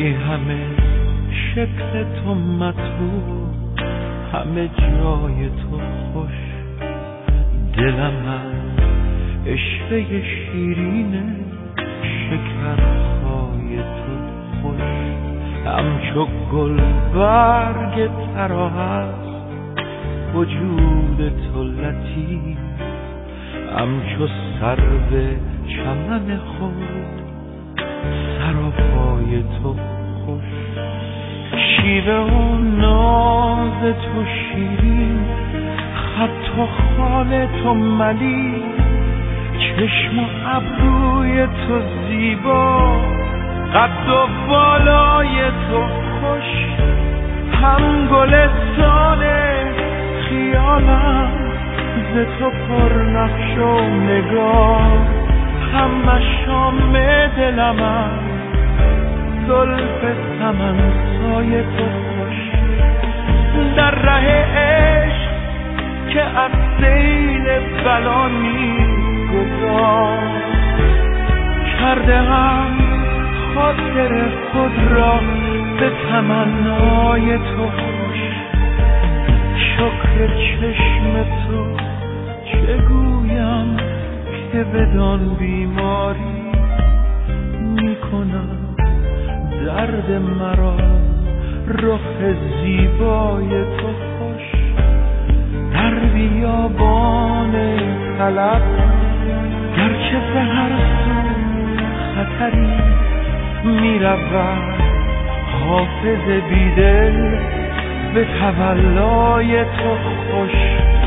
همه شکل تو مطبوع، همه جای تو خوش، دلم از عشوه شیرین شکرخای تو خوش. همچو گل برگ ترا هست وجود تو لطیف، همچو سرو چمن خود سر و پای تو خوش. شیوه و ناز تو شیرین، خط و خال تو ملیح، چشم و ابروی تو زیبا، قد و بالای تو خوش. هم گلستان خیالم ز تو پر نقش و نگار، هم مشام دلم از زلف سمن سای تو خوش. در ره عشق که از سیل بلا می‌گذار، کرده هم خاطر خود را به تمنای تو خوش. شکر چشم تو چه گویم که بدان بیماری میکنم درد مرا رخ زیبای تو خوش. در بیابان طلب گرچه به هر سو خطری میرود، حافظ بیدل به تولای تو خوش.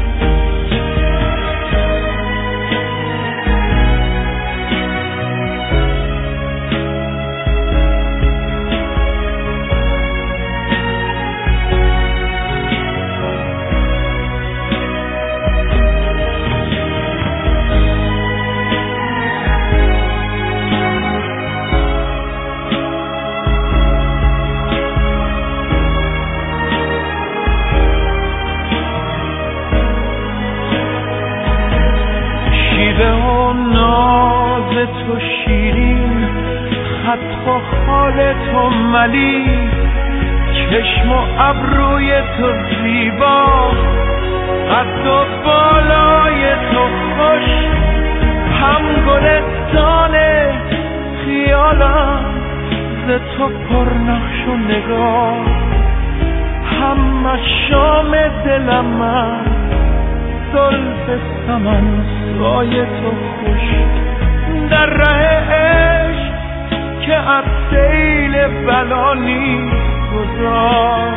تو شیرین، خط و خال تو ملیح، چشم و ابروی تو زیبا، قد و بالای تو خوش. هم گلستان خیالم ز تو پر نقش و نگار، هم مشام دلم از زلف سمن سای تو خوش. در ره عشق که از سیل بلا می‌گذار،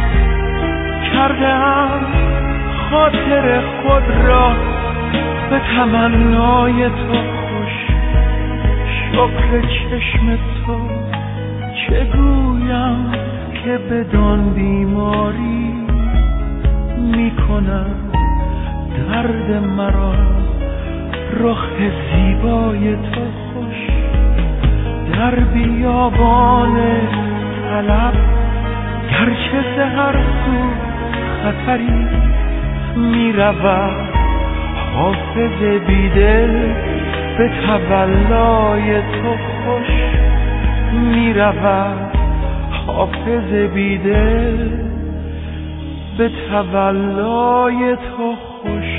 کردم خاطر خود را به تمنای تو خوش. شکر چشم تو چه گویم که بدان بیماری میکنم درد مرا رخ زیبای تو خوش. در بیابان طلب گرچه ز هر سو خطری میرود، حافظ بیدل به تولای تو خوش میرود. حافظ بیدل به تولای تو خوش.